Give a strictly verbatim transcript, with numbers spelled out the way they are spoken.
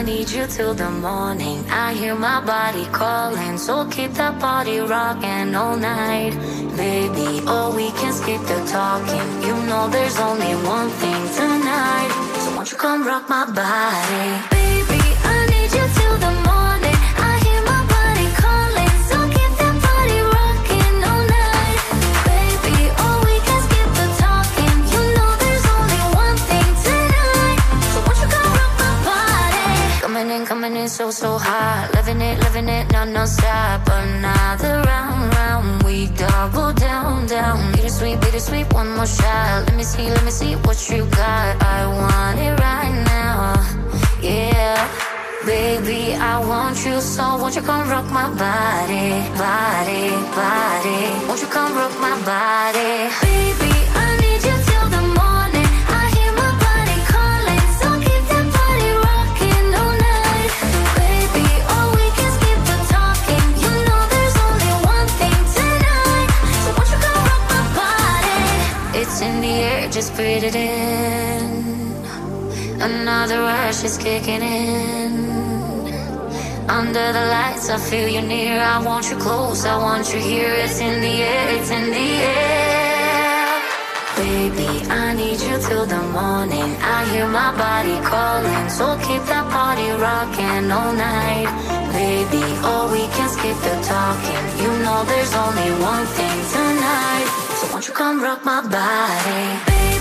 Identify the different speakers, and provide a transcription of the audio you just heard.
Speaker 1: need you till the morning. I hear my body calling, so keep that body rocking all night. Baby, oh, we can skip the talking. You know there's only one thing tonight. So won't you come rock my body? Baby, I need you till the morning. I hear my body calling, so keep that body rocking all night. Baby, oh, we can skip the talking. You know there's only one thing tonight. So won't you come rock my body? Coming in, coming in so, so hot. Loving it, loving it, non, non-stop. Another round, round, we double down, down. Bittersweet, bittersweet, one more shot. Let me see, let me see what you got. I want it right now, yeah. Baby, I want you, so won't you come rock my body, body, body. Won't you come rock my body? Baby, I need you till the morning. I hear my body calling, so keep that body rocking all night. Baby, oh, we can skip the talking. You know there's only one thing tonight. So won't you come rock my body? It's in the air, just breathe it in. Another rush is kicking in. Under the lights, I feel you near. I want you close, I want you here. It's in the air, it's in the air. Baby, I need you till the morning. I hear my body calling, so keep that party rocking all night. Baby, oh, we can skip the talking. You know there's only one thing tonight. So won't you come rock my body? Baby,